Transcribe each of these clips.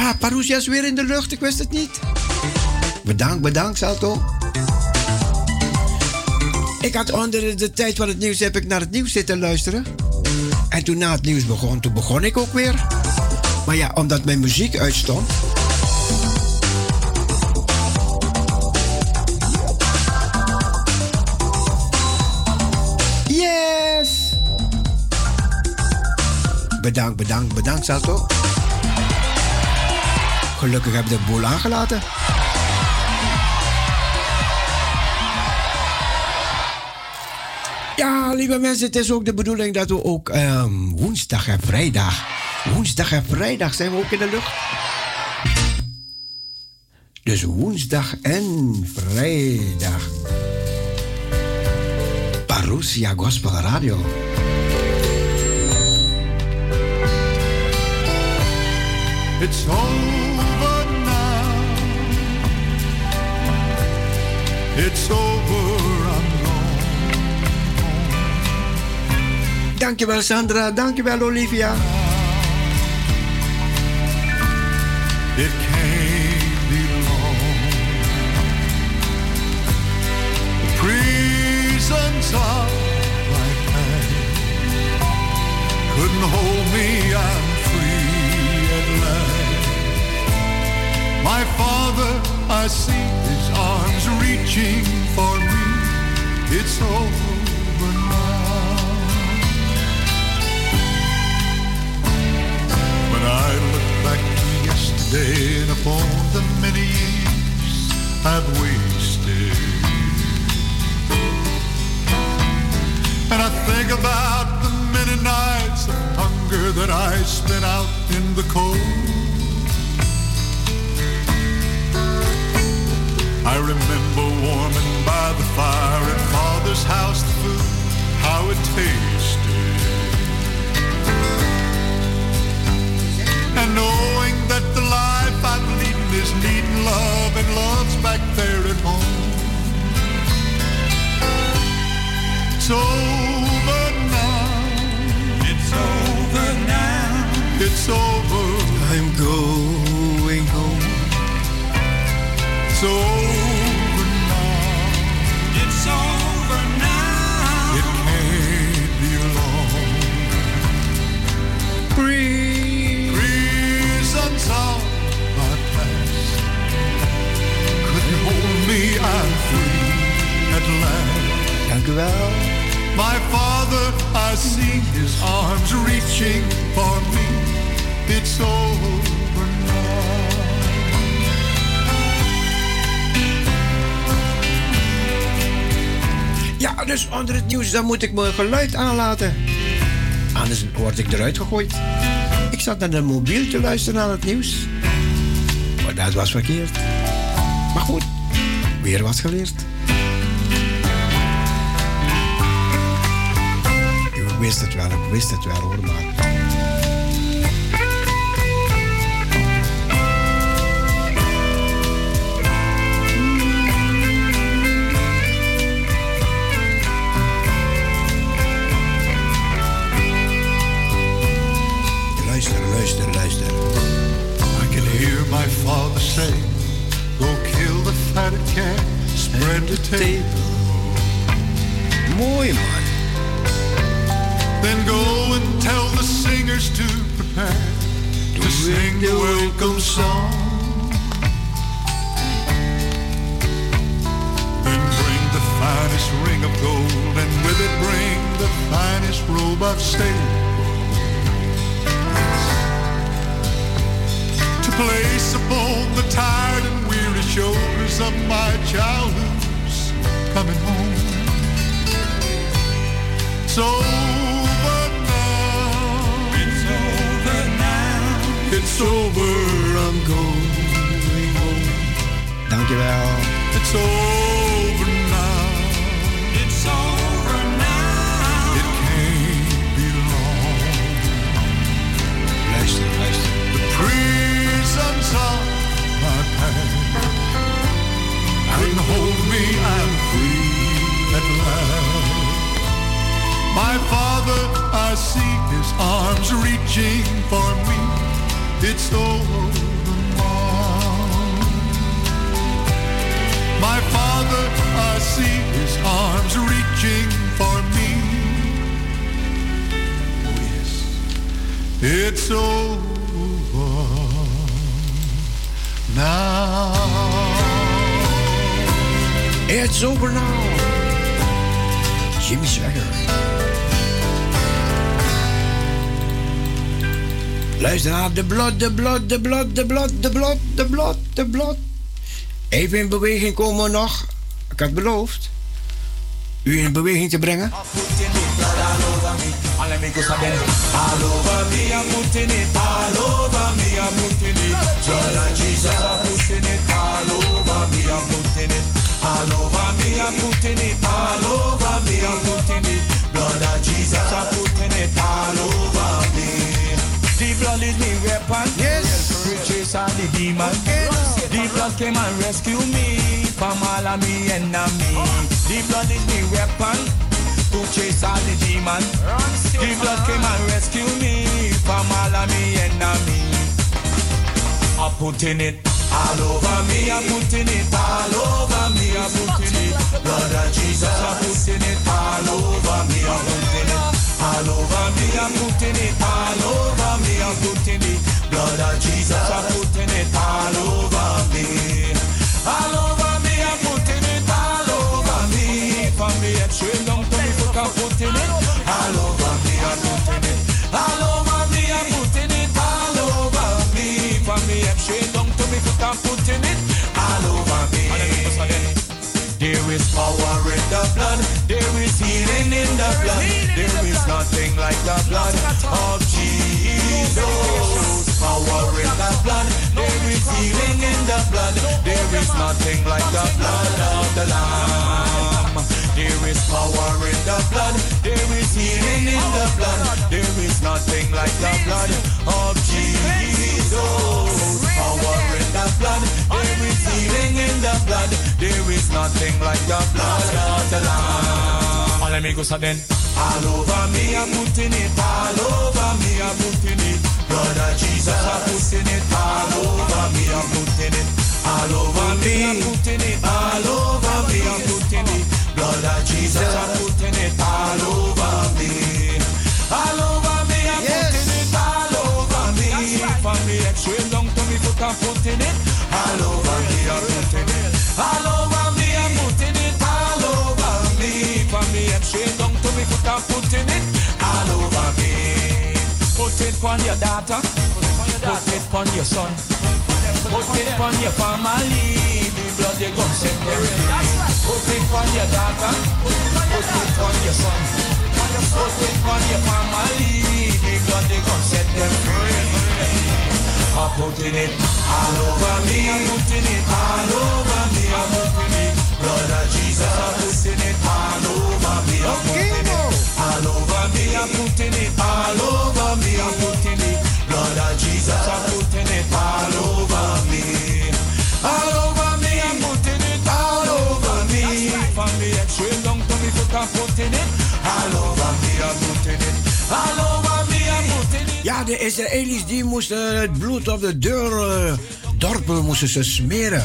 Ja, Parousia is weer in de lucht. Ik wist het niet. Bedankt, Salto. Ik had onder de tijd van het nieuws heb ik naar het nieuws zitten luisteren. En toen na het nieuws begon ik ook weer. Maar ja, omdat mijn muziek uitstond. Yes! Bedankt, Salto. Gelukkig heb ik de boel aangelaten. Ja, lieve mensen, het is ook de bedoeling dat we ook woensdag en vrijdag zijn we ook in de lucht. Dus woensdag en vrijdag. Parousia Gospel Radio. It's over now. It's over, I'm gone. Dankjewel Sandra, dankjewel Olivia. It can't be long. The prisons of my past couldn't hold me, I'm free at last. My Father, I see His arms reaching for me. It's over now. When I look back to yesterday and upon the many years I've wasted, and I think about the many nights of hunger that I spent out in the cold, I remember warming by the fire at Father's house the food, how it tasted. And knowing that the life I'm leading is needing love, and love's back there at home. It's over now. It's over now. It's over. I'm going home. It's over now. It's over now. It can't be long. Prisons of my past couldn't hold me, I'm free at last. Dank u wel. My Father, I see His arms reaching for me. It's over now. Ja, dus onder het nieuws dan moet ik mijn geluid aanlaten. Anders word ik eruit gegooid. Ik zat naar de mobiel te luisteren naar het nieuws. Maar dat was verkeerd. Maar goed, weer wat geleerd. Ik wist het wel hoor, maar... Luister. I can hear my father say, go kill the fatted calf, spread the table. Mooi man. Then go and tell the singers to prepare to sing the welcome song. Then bring the finest ring of gold, and with it bring the finest robe of state. Place upon the tired and weary shoulders of my child who's coming home. It's over now. It's over now. It's over, I'm going home. Dankjewel. It's over now. It's over now. It can't be long. Luister. Prisons of my past couldn't hold me, I'm free at last. My Father, I see His arms reaching for me. It's over see his arms reaching for me. Oh yes, it's over now. It's over now. Jimmy Swagger. Luister naar de bloed. Even in beweging komen we nog. Ik had beloofd u in beweging te brengen. All over me, I'm putting it all over me, I'm putting it. Blood of Jesus, I'm putting it all over me, I'm putting it. All over me, I'm putting it all over me, I'm putting it. Blood of Jesus, I'm putting it all over me. The blood is my weapon. Yes. To chase all the demons. The blood came and rescue me from all of me enemies. The blood is my weapon to chase all the demons. The blood came and rescue me from all of me enemies. I'm putting it all over me, I'm putting it all over me, I'm putting it. Blood of Jesus, I'm putting it all over me, I'm putting it. All over me, I'm putting it all over me, I'm putting it. Blood of Jesus, I'm putting it all over me. All over me, I'm putting it all over me. From me head straight down to me foot, I'm putting it all over me, I'm putting it. All over me, I'm putting it all over me. From me head straight down to me foot, I'm putting it all over me. There is power in the blood, there is healing in the blood. There is nothing like the blood of Jesus. Power in the blood, there is healing in the blood. There is nothing like the blood of the Lamb. There is power in the blood, there is healing in the blood. There is nothing like the blood of Jesus. Power in the blood, there is healing in the blood. There is nothing like the blood of the Lamb. All amigos are then. All over me, I'm putting it. All over me, I'm putting it. Blood of Jesus, I'm putting it. All over me, I'm putting it. All over me, I'm putting it. All over me, I'm putting it. Blood of Jesus, I'm putting it. All over me. All over me, I'm putting it. All over me. From me extreme down to me foot, I'm putting it. All over me, I'm putting it. All over me, I'm putting it. All over me. From me extreme down to me foot, I'm putting it. All over me. Put it on your daughter. Put it on your son. Put it on your family. The blood they gon' set them free. Put it on your daughter. Put it on your son. Put it on your family. The blood they gon' set them free. I'm putting it all over me, I'm putting it all over me, I'm putting it. Blood of Jesus, I'm putting it all over me, I'm putting it. All over me, I'm putting it all over me, I'm putting it. Blood of Jesus, I'm putting it all over me. All over me, I'm putting it all over me. From the extreme down to me foot, I'm putting it all over me, I'm putting it. All over me, I'm putting it. Ja, de Israëli's die moesten het bloed op de dorpen moesten ze smeren.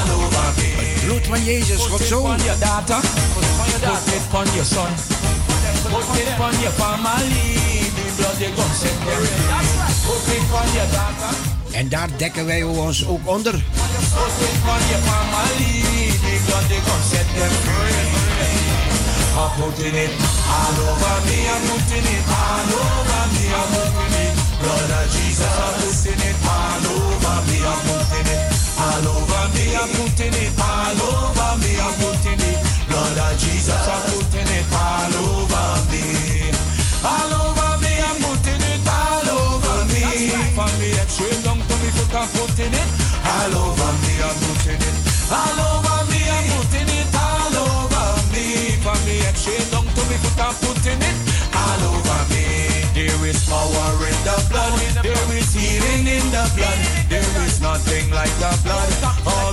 Het bloed van Jezus, God zo. Put it on your daughter, put it on your son, put it on your family. The blood they gon' set them free. Put it on your daughter. En daar dekken wij ons ook onder. Put it on your family. The blood they gon' set them free. I'm putting it all over me, I'm putting it all over me, I'm putting it. Blood of Jesus, I'm putting it all over me, I'm putting it. All over me, I'm putting it all over me, I'm putting it. Blood of Jesus, I'm putting it all over me. All over me, I'm putting it all over me. From me extreme down to me foot, I'm putting it all over me, I'm putting it. All over me, I'm putting it all over me. From me extreme down to me foot, I'm putting it all over me. There is power in the blood, there is healing in the blood. There is nothing like the blood of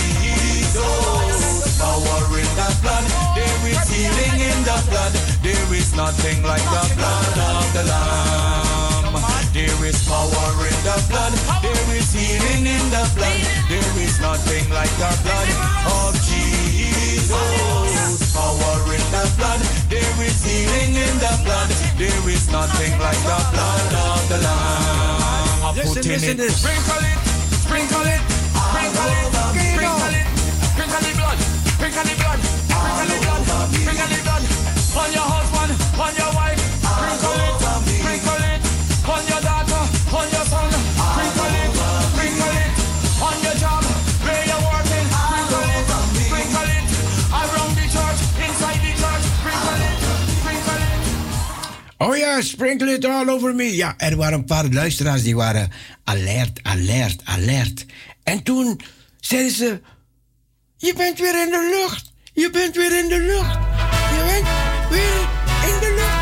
Jesus. Power in the blood, there is healing in the blood. There is nothing like the blood of the Lamb. There is power in the blood, there is healing in the blood. There is nothing like the blood of Jesus. nothing like the blood of the Lamb. I put in it. Sprinkle it, sprinkle it, sprinkle it, sprinkle it, sprinkle the blood, sprinkle the blood, sprinkle the blood, sprinkle the blood. On your husband, on your wife, sprinkle it, sprinkle it. On your daughter, on your son, sprinkle it, sprinkle it. On your job, where you're working, sprinkle it, sprinkle it. Around the church, inside the church, sprinkle it, sprinkle it. Oh ja, sprinkle it all over me. Ja, er waren een paar luisteraars die waren alert, alert, alert. En toen zeiden ze, je bent weer in de lucht. Je bent weer in de lucht. Je bent weer in de lucht.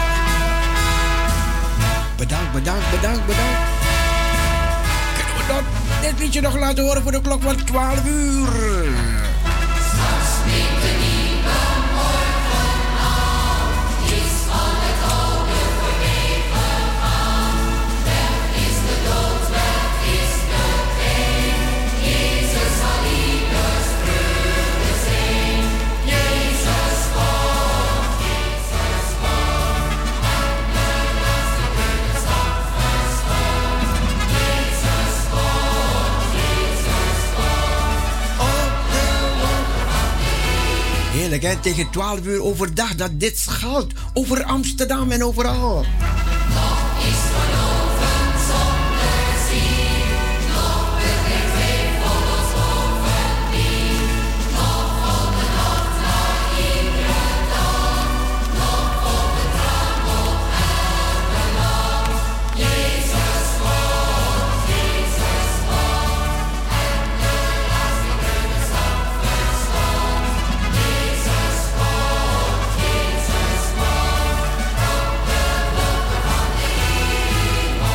Bedankt, bedankt, bedankt, bedankt. Kunnen we dat dit liedje nog laten horen voor de klok van 12 uur? Straks neemt de nieuwe morgen aan, is al het oude voorbij gegaan. Weg is de dood, weg is de pijn. Jezus zal ieders vreugde zijn. Jezus komt, Jezus komt. En de laatste is afgestorven. Jezus komt, Jezus komt. Op de wolken van de hemel. Heerlijk, hè? Tegen 12 uur overdag dat dit schuilt. Over Amsterdam en overal. Nog is geloven zonder zien, nog begeeft twijfel ons bovendien. Nog vol de nacht na iedere dag, nog vol de drang op elke lach. Jezus komt, Jezus komt, en de laatste brug is afgestorven. Jezus komt, Jezus komt, op de wolken van de hemel.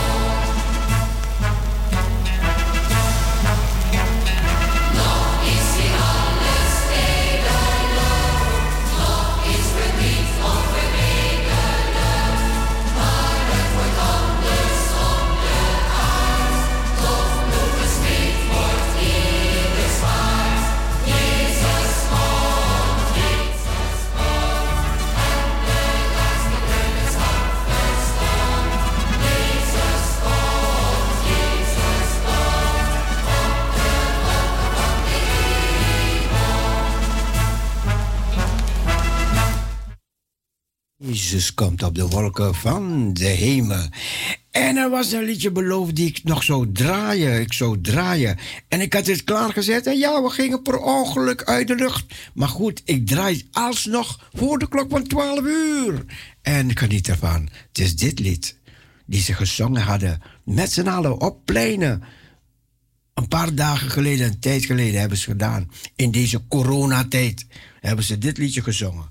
Nog is hier alles tijdelijk, nog is verdriet onvermijdelijk, maar het wordt anders zonder angst, toch bloed besmeed wordt ieder zwaard. Jezus komt, Jezus komt, en de laatste brug is afgestorven. Jezus komt, Jezus komt, op de wolken van de hemel. Jezus komt op de wolken van de hemel. En er was een liedje beloofd die ik nog zou draaien. Ik zou draaien. En ik had het klaargezet. En ja, we gingen per ongeluk uit de lucht. Maar goed, ik draai alsnog voor de klok van 12 uur. En ik geniet ervan. Het is dit lied die ze gezongen hadden. Met z'n allen op pleinen. Een paar dagen geleden, een tijd geleden hebben ze gedaan. In deze coronatijd hebben ze dit liedje gezongen.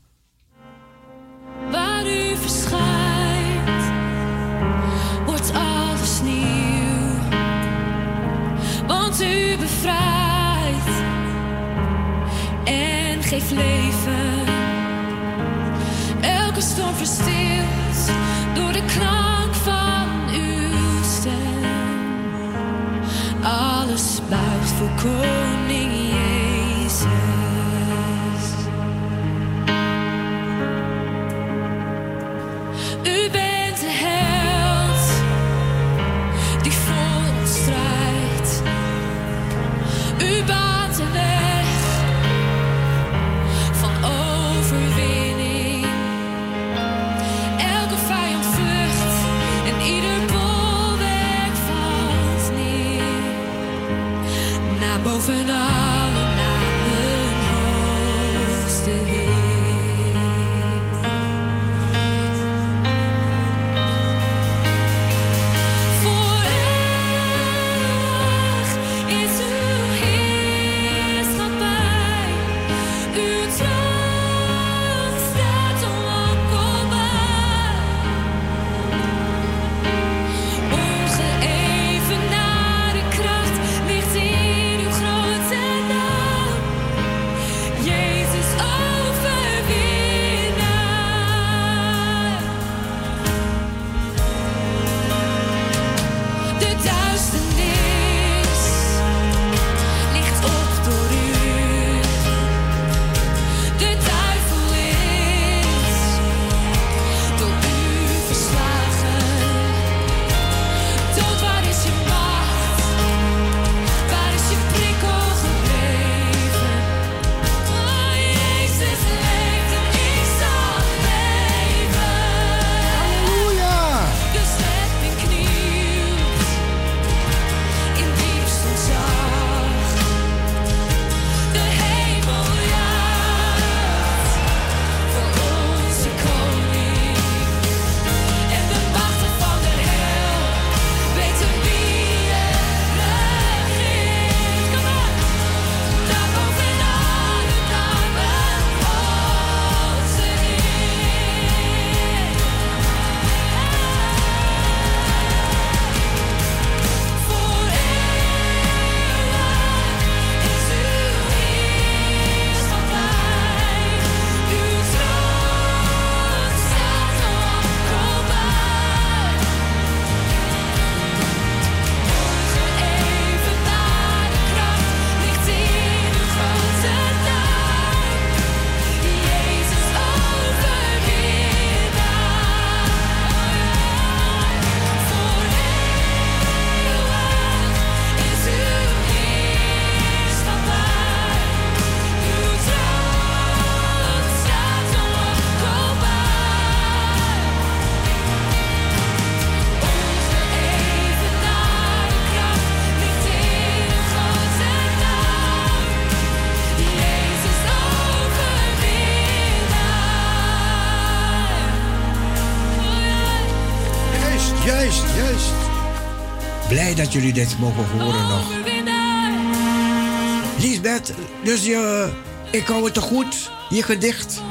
Waar u verschijnt, wordt alles nieuw. Want u bevrijdt en geeft leven. Elke storm verstilt door de klank van uw stem. Alles buigt voor koning Jezus. U bent de held die voor ons strijdt. U baant de weg van overwinning. Elke vijand vlucht en ieder bolwerk valt neer. Naar boven alle namen hoogste Heer. Voor eeuwig is uw heerschappij. Uw troon staat onwankelbaar. Ongeëvenaarde kracht ligt in uw grote Juist, juist. Blij dat jullie dit mogen horen nog. Liesbeth, dus ik hou het te goed, je gedicht.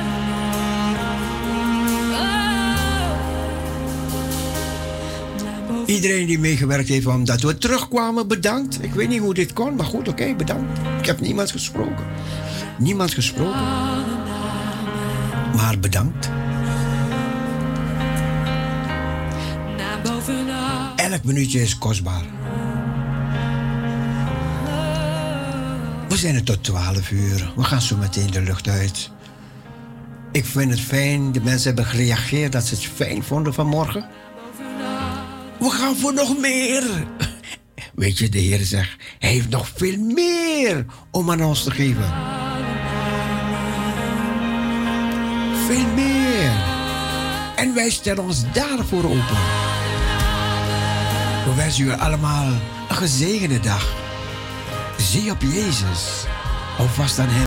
Iedereen die meegewerkt heeft omdat we terugkwamen, bedankt. Ik weet niet hoe dit kon, maar goed, oké, bedankt. Ik heb niemand gesproken. Niemand gesproken. Maar bedankt. Elk minuutje is kostbaar. We zijn er tot 12 uur. We gaan zo meteen de lucht uit. Ik vind het fijn. De mensen hebben gereageerd dat ze het fijn vonden vanmorgen. We gaan voor nog meer. Weet je, de Heer zegt, hij heeft nog veel meer om aan ons te geven. Veel meer. En wij stellen ons daarvoor open. We wensen jullie allemaal een gezegende dag. Zie op Jezus. Hou vast aan hem.